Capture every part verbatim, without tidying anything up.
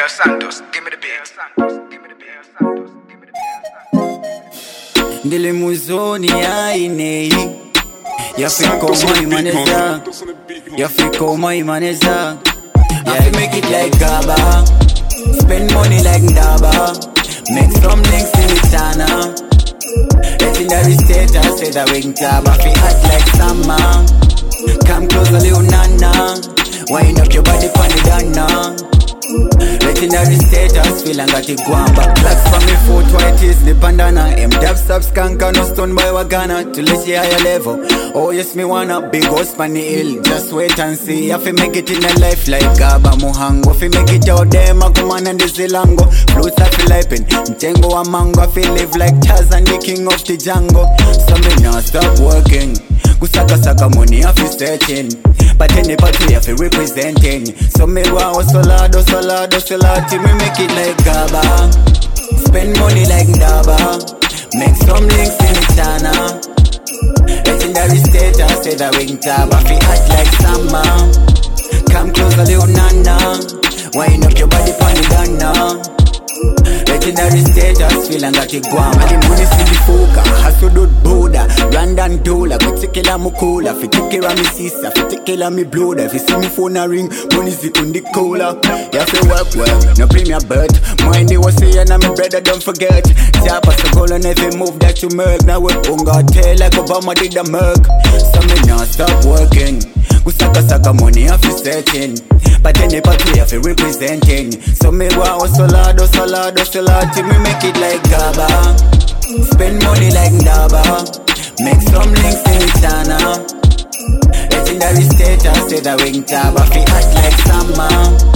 El Santos, give me the beat. Give me the beat. Give me the beat. Ndile muzoni aine Yafiko my manager Yafiko my manager I fi make it like Gaba, spend money like Ndaba, make some links in the channel. Legendary status, say that wing tab. I fi act like Sama. Come closer, little nana. Wind up your body for the dana. Legendary status, feel like got the guamba. Blacks from me foot, white is the bandana. M dab sub skanka, no stone boy wagana. To let you higher level. Oh yes, me wanna big house on the hill. Just wait and see. I fi make it in a life like Gaba Muhango. Fi make it out there, Makuman and the Zilango. Flutes I feel like in Ntengo a mango. I feel live like Chaz and the king of the Django. So me now stop working. Kusaka saka money I fi searching. But any party I fi representing. So me wow solado solado solati. Me make it like Gaba, spend money like Ndaba, make some links in the channel. Legendary status, say that wing tab. I fi act like Sama. Come closer, little nana. Wind up your body pon the dana. Legendary status, feel like a guam. I the money see the foka, hustle do Buddha, London dollar, particular mukula, fitikira mi sisa, fitikira mi bloda. If you see me phone a ring, money sit on the cola. You have to work well, no premium bird. Mind the was saying I'm a brother, don't forget. Tap us a goal on every move that you make. Now we bunga tail like Obama did the Merc. So me now stop working. Kusaka saka money I fi searching. But any party I fi representing. So me wow solado solado solati. Me make it like Gaba, spend money like Ndaba, make some links in the channel. Legendary status, say that wing tab. I fi act like Sama.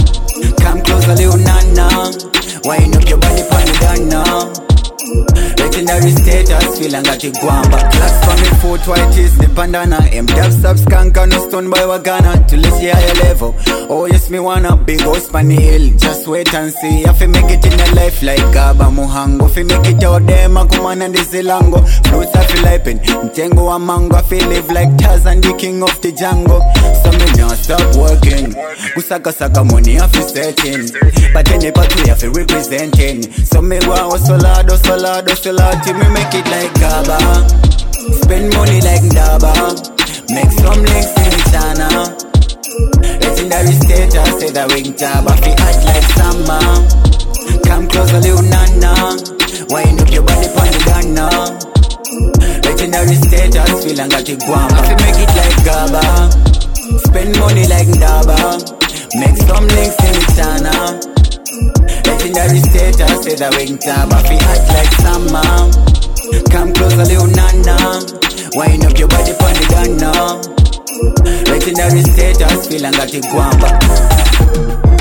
Come closer, little nana. Wind up your body pon the dana. Legendary status, feel like got the guamba. Class from me foot, white is the bandana. M dab sub skanka, no stone boy wagana. To let you higher level. Oh yes, me wanna big house on the hill. Just wait and see. I fi make it in a life like Gaba Muhango. Fi make it out there, Makuman and the Zilango. Flutes I feel like in Ntengo a mango. I feel live like Chaz and the king of the Django. So me now stop working. Kusaka saka money I fi searching. But any party I fi representing. So me wow solado solado solati. Me make it like Gaba, spend money like Ndaba, make some links in the channel. Legendary status, say that wing tab. I fi act like Sama. Come closer, little nana. Wind up your body pon the dana. Legendary status, feel like got the guam. I fi make it like Gaba, spend money like Ndaba, make some links in the channel. Legendary status, say that wing tab. I fi act like Sama. Come closer, little nana. Wind up your body pon the dana. Legendary status, feel like got the guamba.